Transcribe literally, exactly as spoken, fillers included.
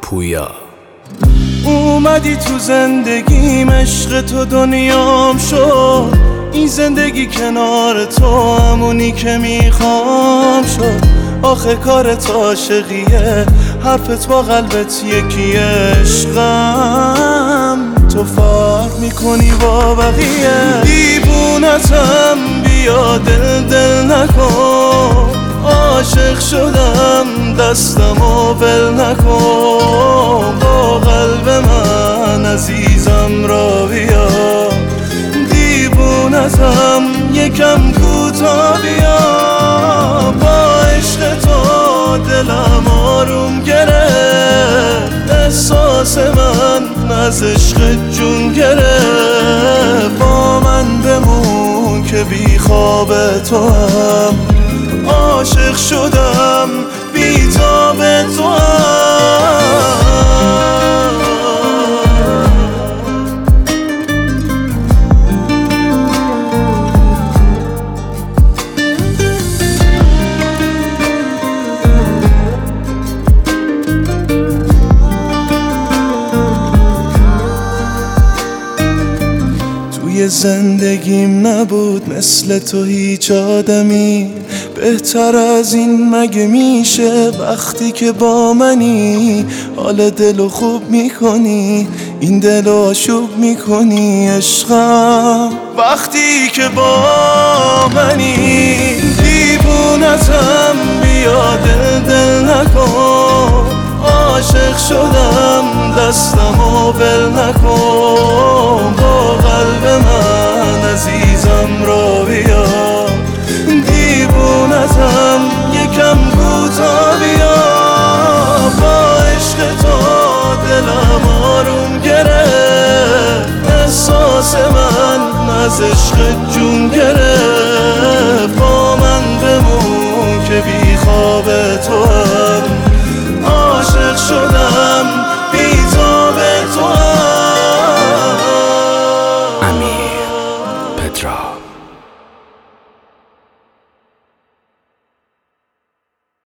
پویا. اومدی تو زندگیم، عشق تو دنیام شد. این زندگی کنار تو همونی که میخوام شد. آخه کارت عاشقیه، حرفت با قلبت یکیه. عشقم تو فرق میکنی با بقیه. دیوونتم بیا دل دل نکن. عاشق شدم دستمو ول نکن. با قلب من عزیزم را بیا. دیوونتم یکم کوتا بیا. با عشق تو دلم آروم گرفت. احساس من از عشق جون گرفت. با من بمون که بی خواب تو هم. عاشق شدم بی تاب تو هم. توی زندگیم نبود مثل تو هیچ آدمی. بهتر از این مگه میشه وقتی که با منی. حال دلو خوب میکنی، این دلو آشوب میکنی. عشقم وقتی که با منی. دیوونتم بیا دل دل نکن. عاشق شدم دستمو ول نکن. با قلب من عزیزم را بیا. دیوونتم یکم کوتا بیا. با عشق تو دلم آروم گرفت. احساس من از عشق جون گرفت.